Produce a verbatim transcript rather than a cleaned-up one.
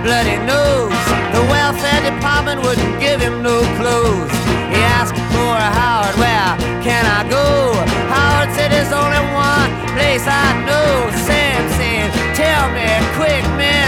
bloody nose. The welfare department wouldn't give him no clothes. He asked for Howard, where can I go? Howard said there's only one place I know. Sam said, tell me quick, man,